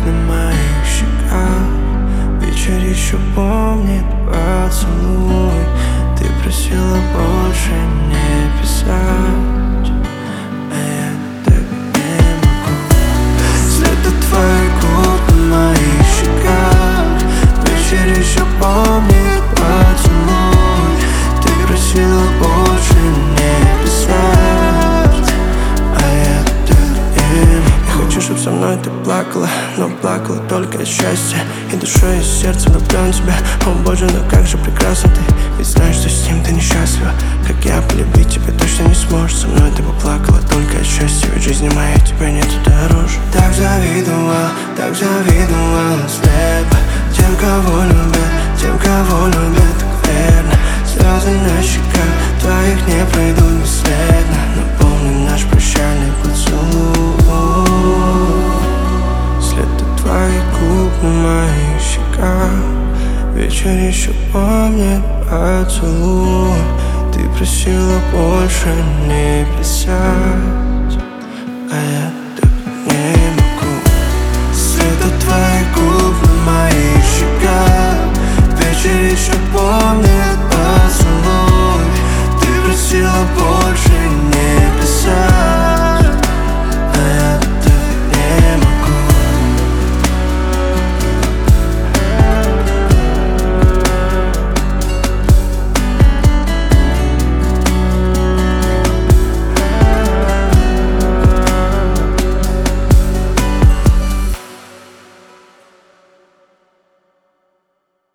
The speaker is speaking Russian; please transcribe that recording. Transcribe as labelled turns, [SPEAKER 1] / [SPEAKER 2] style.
[SPEAKER 1] на моих щеках. Вечер еще помнит поцелуй. Ты просила больше не писать, а я так не могу. След от твоих губ на моих щеках. Вечер еще помнит поцелуй. Ты просила больше не писать, а я так не могу. Я хочу, чтоб со мной ты плакала, но плакала только от счастья. И душой, и сердцем влюблен в тебя. О боже, но как же прекрасна ты. Ведь знаешь, что с ним ты несчастлива. Как я полюбить тебя точно не сможешь. Со мной ты бы плакала только от счастья. Ведь в жизни моей тебя нету дороже. Так завидовала слепо тем, кого любят так верно. Слезы на щеках твоих не пройдут бесследно. Напомни наш прощальный поцелуй. След от твоих губ на моих щеках. Вечер еще помнит поцелуй. Ты просила больше не писать, а я